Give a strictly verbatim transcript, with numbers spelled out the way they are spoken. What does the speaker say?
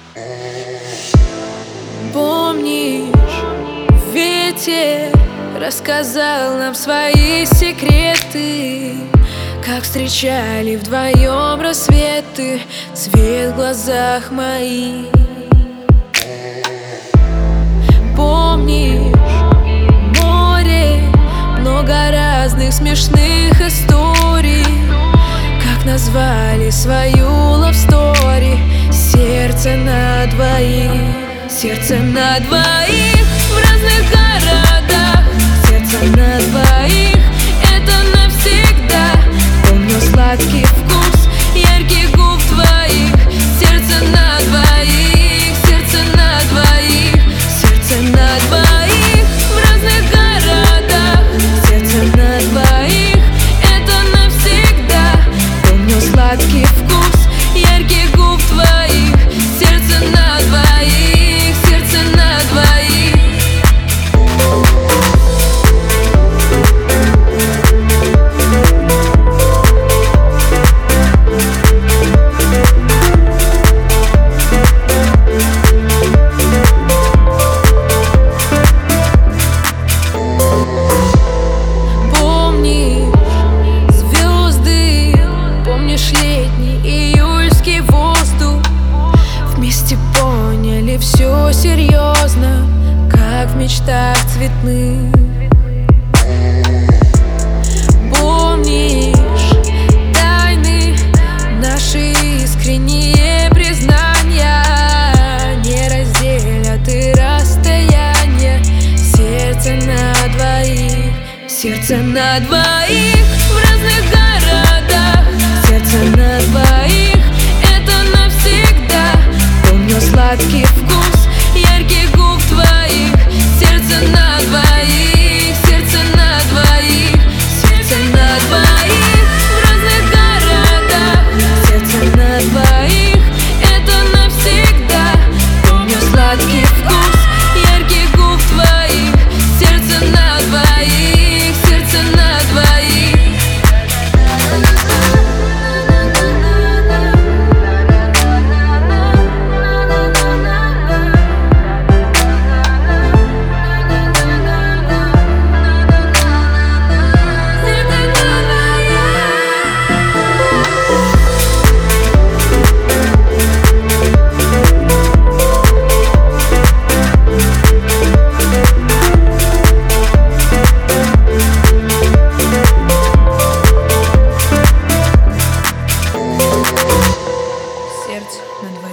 Помнишь, ветер рассказал нам свои секреты, как встречали вдвоем рассветы, свет в глазах моих. Помнишь, море, много разных смешных историй, как назвали свою love story. Сердце на двоих, сердце на двоих в разных городах, сердце на двоих, это навсегда. Помню сладкий вкус ярких губ твоих. Сердце на двоих, сердце на двоих, сердце на двоих в разных городах, сердце на двоих, это навсегда. Помню сладкий вкус ярких губ твоих. Сердце на двоих, сердце на двоих. Все серьезно, как в мечтах цветных. Помнишь тайны, наши искренние признания, не разделят и расстояние. Сердце на двоих, сердце на двоих в разных городах, сердце на двоих, это навсегда. Помню сладкий вкус ярких губ твоих. Сердце на двоих, сердце на двоих, сердце на двоих в разных городах, сердце на двоих, это навсегда. Помню сладкий вкус ярких губ твоих. Сердце на двоих, сердце на двоих. Сердце на двоих.